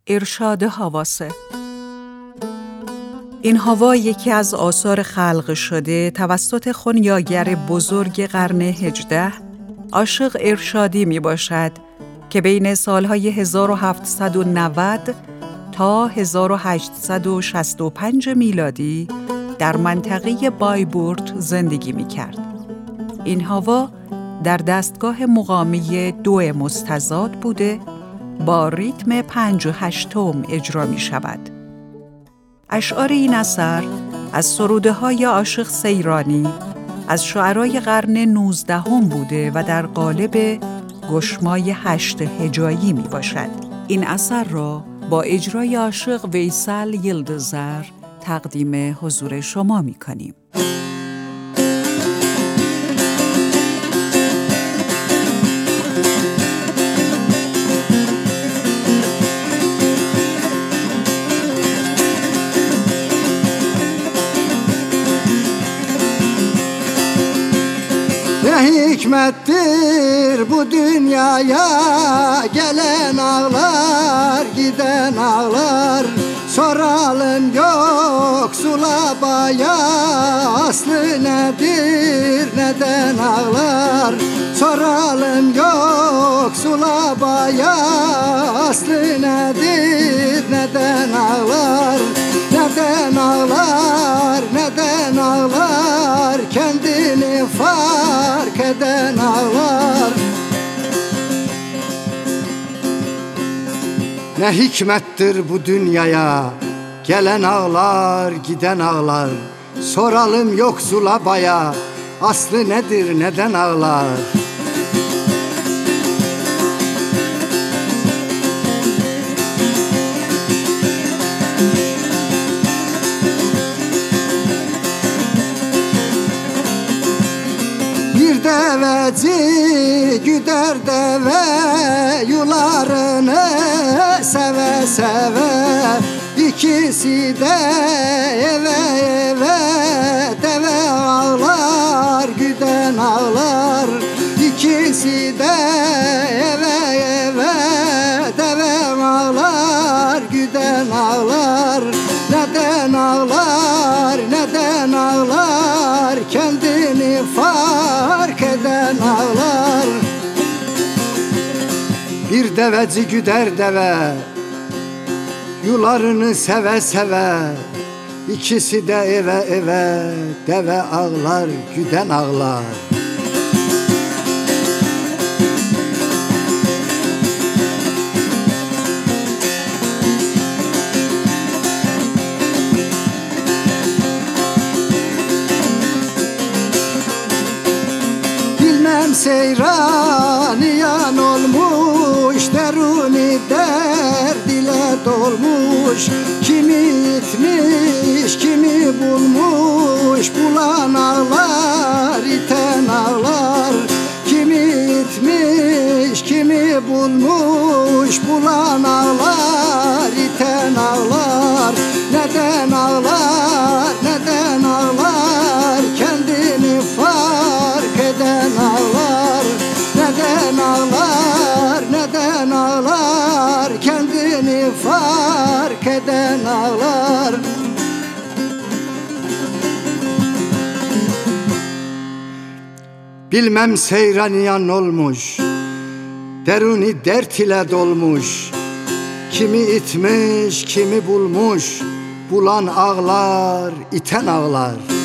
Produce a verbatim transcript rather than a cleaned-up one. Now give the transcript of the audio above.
ارشاد حواسه. این حوا یکی از آثار خلق شده توسط خنیاگر بزرگ قرن هجدهم عاشق ارشادی می باشد که بین سالهای هزار و هفتصد و نود تا هزار و هشتصد و شصت و پنج میلادی در منطقه بایبورت زندگی می کرد. این حوا در دستگاه مقامی دو مستزاد بوده با ریتم پنج و هشتم اجرا می شود. اشعار این اثر از سروده های عاشق سیرانی از شعرای قرن نوزدهم بوده و در قالب گشمای هشت هجایی می باشد. این اثر را با اجرای عاشق ویسل یلدزر تقدیم حضور شما می کنیم. Ne hikmettir bu dünyaya gelen ağlar giden ağlar, soralım yoksula baya aslı nedir neden ağlar, soralım yoksula baya aslı nedir neden ağlar, neden ağlar neden ağlar kendini fark eden ağlar. Ne hikmettir bu dünyaya gelen ağlar giden ağlar, soralım yoksula baya aslı nedir neden ağlar. Bir deveci güder deve yularını seve seve, İkisi de eve eve deve ağlar güden ağlar, İkisi de eve eve deve ağlar güden ağlar. Neden ağlar neden ağlar kendini fark eden ağlar. Bir deveci güder deve yularını seve seve, İkisi de eve eve deve ağlar güden ağlar. Bilmem seyraniyan olmuş, deruni derd ile dolmuş, kimi itmiş kimi bulmuş, bulan ağlar iten ağlar, kimi itmiş kimi bulmuş, bulan ağlar iten ağlar. Neden ağlar neden ağlar kendini fark eden ağlar, neden ağlar neden ağlar kendini fark eden ağlar. Bilmem seyraniyan olmuş, deruni dert ile dolmuş, kimi itmiş kimi bulmuş, bulan ağlar iten ağlar.